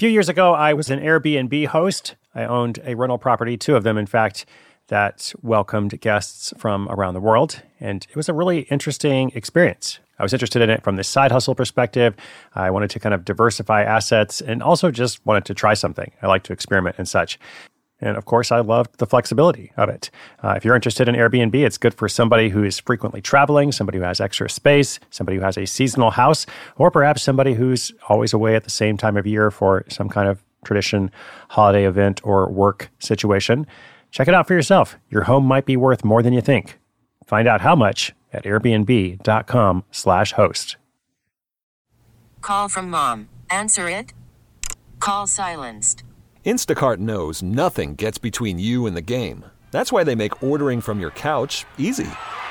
few years ago, I was an Airbnb host. I owned a rental property, two of them, in fact, that welcomed guests from around the world. And it was a really interesting experience. I was interested in it from the side hustle perspective. I wanted to kind of diversify assets and also just wanted to try something. I like to experiment and such. And of course, I loved the flexibility of it. If you're interested in Airbnb, it's good for somebody who is frequently traveling, somebody who has extra space, somebody who has a seasonal house, or perhaps somebody who's always away at the same time of year for some kind of tradition, holiday event, or work situation. Check it out for yourself. Your home might be worth more than you think. Find out how much at airbnb.com/host. Call from mom. Answer it. Call silenced. Instacart knows nothing gets between you and the game. That's why they make ordering from your couch easy.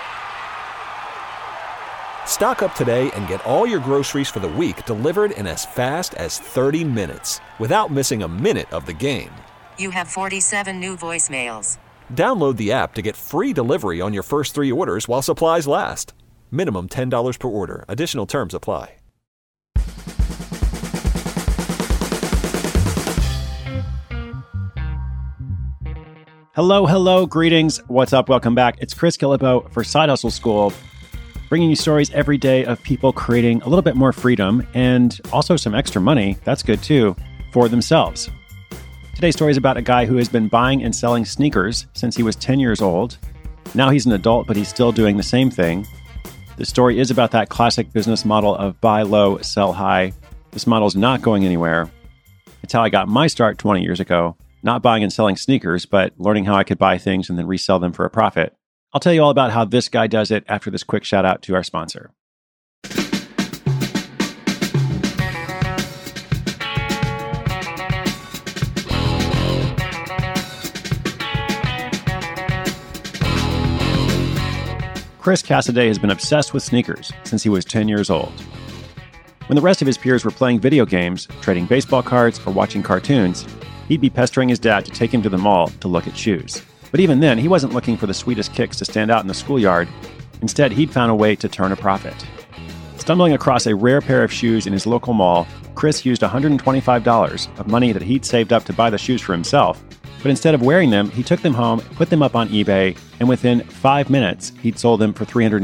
Stock up today and get all your groceries for the week delivered in as fast as 30 minutes without missing a minute of the game. You have 47 new voicemails. Download the app to get free delivery on your first 3 orders while supplies last. Minimum $10 per order. Additional terms apply. Hello, greetings. What's up? Welcome back. It's Chris Guillebeau for Side Hustle School, bringing you stories every day of people creating a little bit more freedom and also some extra money, that's good too, for themselves. Today's story is about a guy who has been buying and selling sneakers since he was 10 years old. Now he's an adult, but he's still doing the same thing. The story is about that classic business model of buy low, sell high. This model is not going anywhere. It's how I got my start 20 years ago. Not buying and selling sneakers, but learning how I could buy things and then resell them for a profit. I'll tell you all about how this guy does it after this quick shout out to our sponsor. Chris Cassaday has been obsessed with sneakers since he was 10 years old. When the rest of his peers were playing video games, trading baseball cards, or watching cartoons, he'd be pestering his dad to take him to the mall to look at shoes. But even then, he wasn't looking for the sweetest kicks to stand out in the schoolyard. Instead, he'd found a way to turn a profit. Stumbling across a rare pair of shoes in his local mall, Chris used $125 of money that he'd saved up to buy the shoes for himself. But instead of wearing them, he took them home, put them up on eBay, and within 5 minutes, he'd sold them for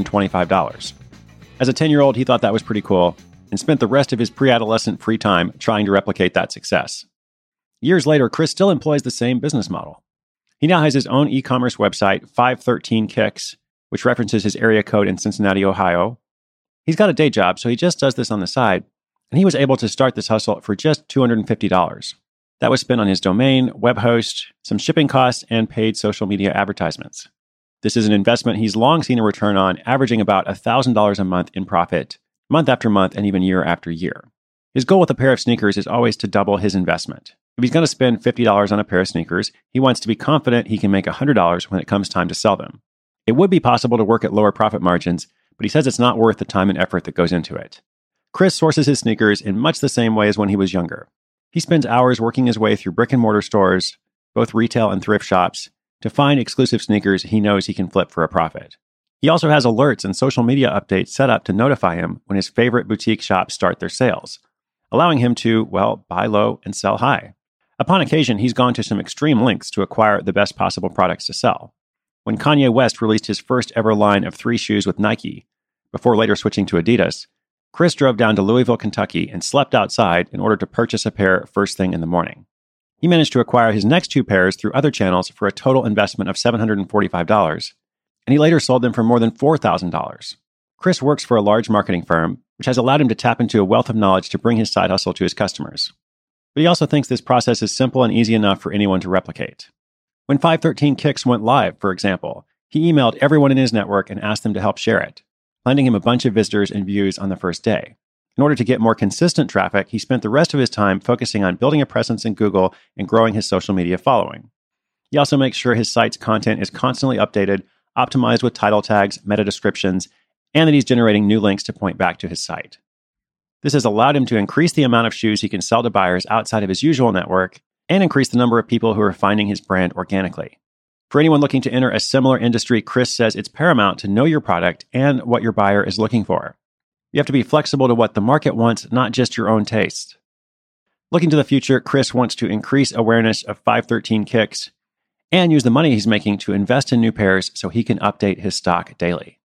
$325. As a 10-year-old, he thought that was pretty cool and spent the rest of his pre-adolescent free time trying to replicate that success. Years later, Chris still employs the same business model. He now has his own e-commerce website, 513 Kicks, which references his area code in Cincinnati, Ohio. He's got a day job, so he just does this on the side, and he was able to start this hustle for just $250. That was spent on his domain, web host, some shipping costs, and paid social media advertisements. This is an investment he's long seen a return on, averaging about $1,000 a month in profit, month after month and even year after year. His goal with a pair of sneakers is always to double his investment. If he's going to spend $50 on a pair of sneakers, he wants to be confident he can make $100 when it comes time to sell them. It would be possible to work at lower profit margins, but he says it's not worth the time and effort that goes into it. Chris sources his sneakers in much the same way as when he was younger. He spends hours working his way through brick and mortar stores, both retail and thrift shops, to find exclusive sneakers he knows he can flip for a profit. He also has alerts and social media updates set up to notify him when his favorite boutique shops start their sales, allowing him to, buy low and sell high. Upon occasion, he's gone to some extreme lengths to acquire the best possible products to sell. When Kanye West released his first ever line of 3 shoes with Nike, before later switching to Adidas, Chris drove down to Louisville, Kentucky and slept outside in order to purchase a pair first thing in the morning. He managed to acquire his next 2 pairs through other channels for a total investment of $745, and he later sold them for more than $4,000. Chris works for a large marketing firm, which has allowed him to tap into a wealth of knowledge to bring his side hustle to his customers. But he also thinks this process is simple and easy enough for anyone to replicate. When 513 Kicks went live, for example, he emailed everyone in his network and asked them to help share it, landing him a bunch of visitors and views on the first day. In order to get more consistent traffic, he spent the rest of his time focusing on building a presence in Google and growing his social media following. He also makes sure his site's content is constantly updated, optimized with title tags, meta descriptions, and that he's generating new links to point back to his site. This has allowed him to increase the amount of shoes he can sell to buyers outside of his usual network and increase the number of people who are finding his brand organically. For anyone looking to enter a similar industry, Chris says it's paramount to know your product and what your buyer is looking for. You have to be flexible to what the market wants, not just your own taste. Looking to the future, Chris wants to increase awareness of 513 kicks and use the money he's making to invest in new pairs so he can update his stock daily.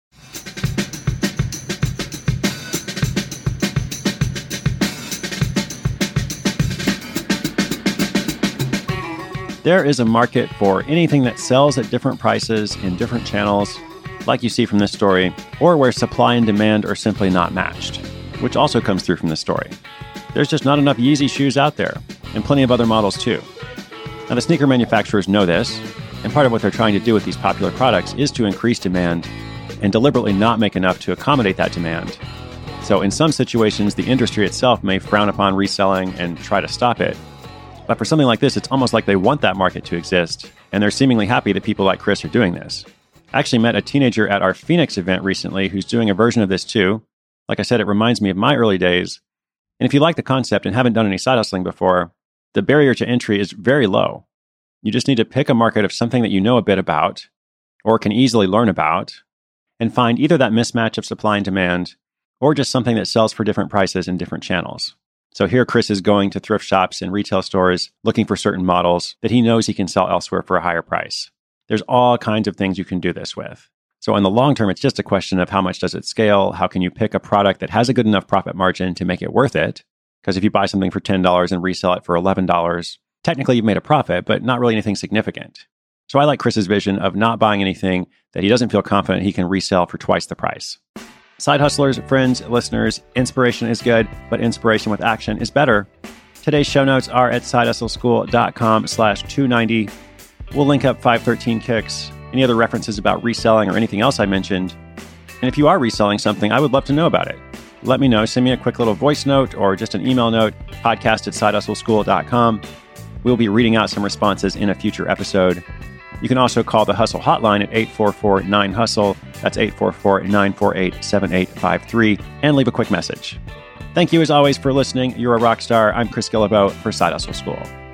There is a market for anything that sells at different prices in different channels, like you see from this story, or where supply and demand are simply not matched, which also comes through from this story. There's just not enough Yeezy shoes out there, and plenty of other models too. Now, the sneaker manufacturers know this, and part of what they're trying to do with these popular products is to increase demand and deliberately not make enough to accommodate that demand. So in some situations, the industry itself may frown upon reselling and try to stop it. But for something like this, it's almost like they want that market to exist, and they're seemingly happy that people like Chris are doing this. I actually met a teenager at our Phoenix event recently who's doing a version of this too. Like I said, it reminds me of my early days. And if you like the concept and haven't done any side hustling before, the barrier to entry is very low. You just need to pick a market of something that you know a bit about, or can easily learn about, and find either that mismatch of supply and demand, or just something that sells for different prices in different channels. So here Chris is going to thrift shops and retail stores looking for certain models that he knows he can sell elsewhere for a higher price. There's all kinds of things you can do this with. So in the long term, it's just a question of how much does it scale? How can you pick a product that has a good enough profit margin to make it worth it? Because if you buy something for $10 and resell it for $11, technically you've made a profit, but not really anything significant. So I like Chris's vision of not buying anything that he doesn't feel confident he can resell for twice the price. Side hustlers, friends, listeners, inspiration is good, but inspiration with action is better. Today's show notes are at sidehustleschool.com/290. We'll link up 513 kicks, any other references about reselling or anything else I mentioned. And if you are reselling something, I would love to know about it. Let me know. Send me a quick little voice note or just an email note, podcast@sidehustleschool.com. We'll be reading out some responses in a future episode. You can also call the Hustle Hotline at 844-9HUSTLE. That's 844-948-7853, and leave a quick message. Thank you, as always, for listening. You're a rock star. I'm Chris Guillebeau for Side Hustle School.